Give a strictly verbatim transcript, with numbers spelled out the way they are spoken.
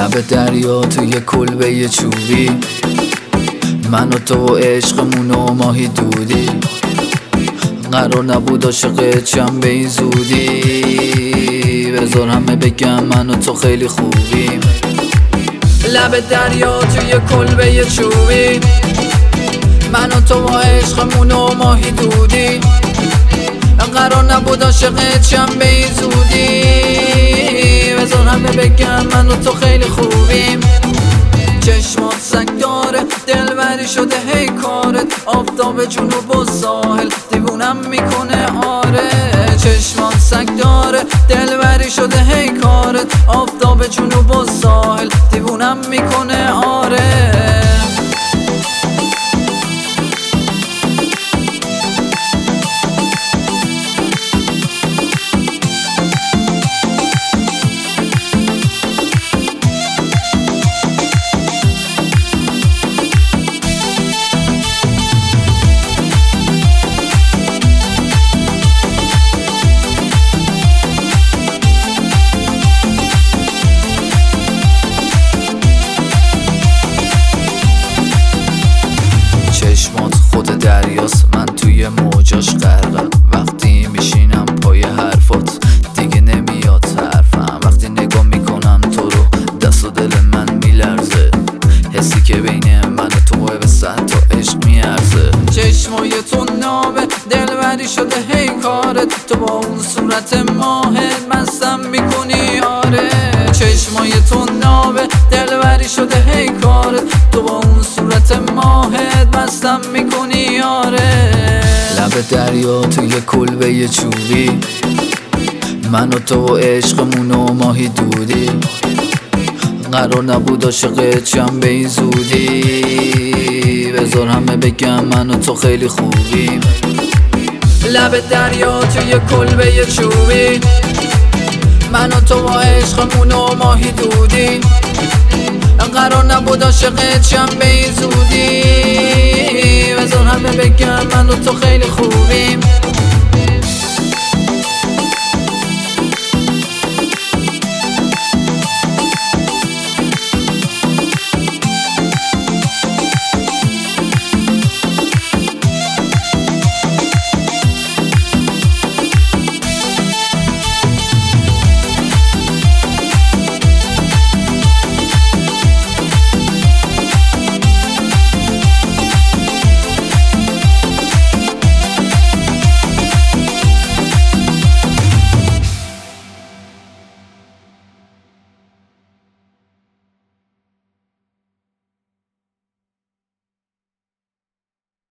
لب دریا توی کلبه چوبی، من و تو و عشقمون و ماهی دودی. قرار نبود عاشق چم به این زودی، بذار همه بگم من و تو خیلی خوبیم. لب دریا توی کلبه چوبی، من و تو و عشقمون و ماهی دودی. قرار نبود عاشق چم به این زودی، بذار همه بگم من و تو خیلی خوبیم. چشمات سنگ داره، دلبری شده هی کارت، آفتاب جنوب و ساحل دیوونم میکنه آره. چشمات سنگ داره، دلبری شده هی کارت، آفتاب جنوب و ساحل دیوونم میکنه آره. چشمات خود دریاست، من توی موجاش غرقم. وقتی میشینم پای حرفات دیگه نمیاد حرفم. وقتی نگاه میکنم تو رو دست و دل من میلرزه، حسی که بین من و توه به صد تا عشق میارزه. چشمای تو نامه، دلبری شده هی کارت، تو با اون صورت ماهت مستم میکنی آره. چشمای تو نامه، دلبری شده هی کارت، تو با اون صورت ماهت مستم میکنی آره. لب دریا توی کلبه چوبی، من و تو و عشقمون و ماهی دودی. قرار نبود عاشق چم به این زودی، بذار همه بگم من و تو خیلی خوبیم. لب دریا توی کلبه چوبی، من و تو و عشقمون و ماهی دودی. قرار نبود عاشق چم به این زودی، بذار همه بگم من و تو خیلی خوبیم.